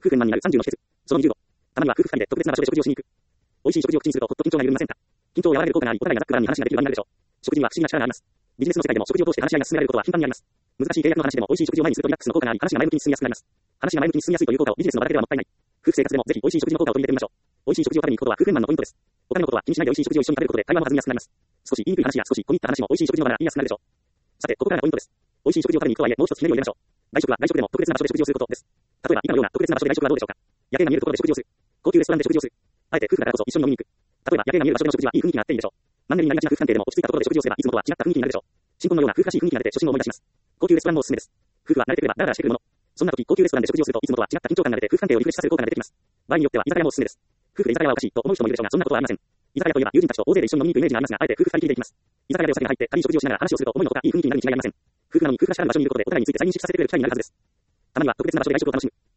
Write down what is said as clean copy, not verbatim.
夫婦円満になる30の秘訣。その20度。たまには夫婦二人で特別な場所で食事をしに行く。美味しい食事を口にするとほっと緊張が緩みませんか。緊張を和らげる効果があり、お互いがざっくばらんに話ができる場になるでしょう。食事には不思議な力があります。ビジネスの世界でも食事を通して話し合いが進められることは頻繁にあります。難しい契約の話でも美味しい食事を前にするとリラックスの効果があり、話が前向きに進みやすくなります。話が前向きに進みやすいという効果をビジネスの場だけではもったいない。夫婦生活でもぜひ美味しい食事の効果を取り入れてみましょう。美味しい食事を食べに行くことは夫婦円満のポイントです。お金のことは気にしないで美味しい食事を一緒に食べることで会話も弾みやすくなります。少し言いにくい話や少し込み入った話も美味しい食事の場なら言いやすくなるでしょう。さて、ここからがポイントです。美味しい食事を食べに行くとはいえ、もう一つひねりを入れましょう。外食は外食でも特別な場所で食事をすることです。例えば、今のような特別な場所で外食はどうでしょうか。夜景が見えるところで食事をする。高級レストランで食事をする。あえて夫婦だからこそ一緒に飲みに行く。例えば、夜景が見える場所での食事はいい雰囲気になっていいでしょう。マンネリになりがちな夫婦関係でも落ち着いたところで食事をすれば、いつもとは違った雰囲気になるでしょう。新婚のような夫婦らしい雰囲気が出て初心を思い出します。高級レストランもおすすめです。夫婦は慣れてくればダラダラしてくるもの。そんな時、高級レストランで食事をするといつもとは違った緊張感が出て夫婦関係をリフレッシュさせる効果が出てきます。場合によっては居酒屋もおすすめです。夫婦で居酒屋はおかしいと思う人もいるでしょうが、そんなことはありません。居酒屋といえば友人たちと大勢で一緒に飲みに行くイメージがありますが、あえて夫婦二人きりで行きます。居酒屋でお酒が入って軽い食事をしながら話をすると思いのほかいい雰囲気になるに違いありません。夫婦なのに夫婦らしからぬ場所にいることでお互いについて再認識させてくれる機会になるはずです。たまには特別な場所で外食を楽しむ。